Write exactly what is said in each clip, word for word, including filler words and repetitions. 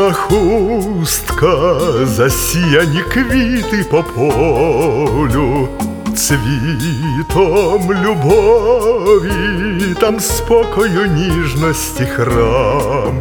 чорна хустка, засіяні квіти по полю, цвітом любові, там спокою, ніжності храм.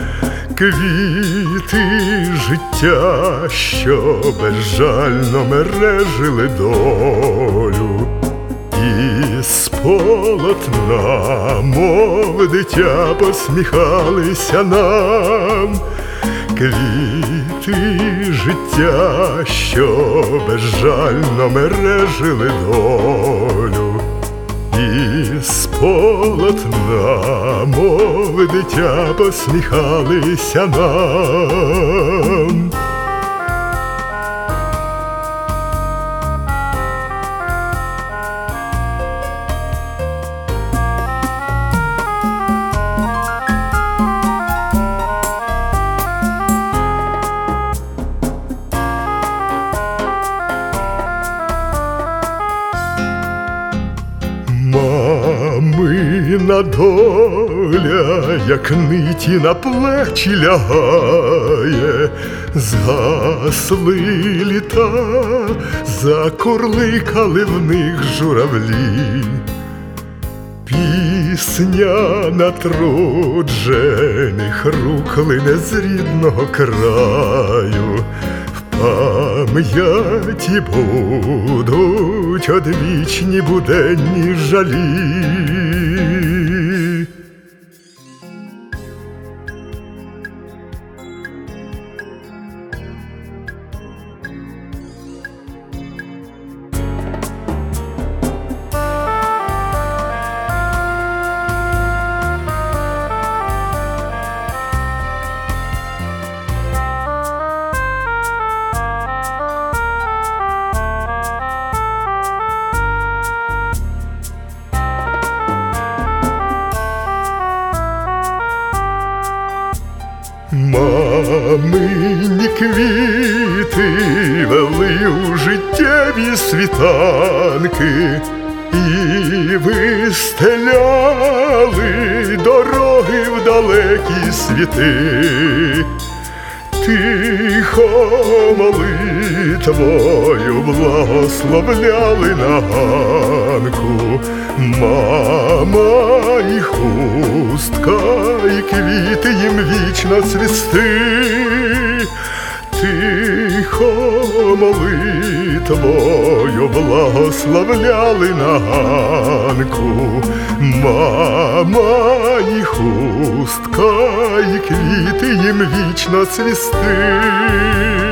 Квіти життя, що безжально мережили долю, і з полотна, мов дитя, посміхалися нам. Квіти життя, що безжально мережили долю, і з полотна, мов дитя, посміхалися нам. Мамина доля, як ниті на плечі лягає, згасли літа, закурликали в них журавлі. Пісня натруджених рук лине з рідного краю, в пам'яті будуть одвічні буденні жалі. Мамині квіти вели у життєві світанки і вистеляли дороги в далекі світи. Тихо молитвою благословляли на ганку мама і хустка, і квіти їм вічно цвісти. Тихо молитвою благословляли на ганку мама і хустка, і квіти їм вічно цвісти.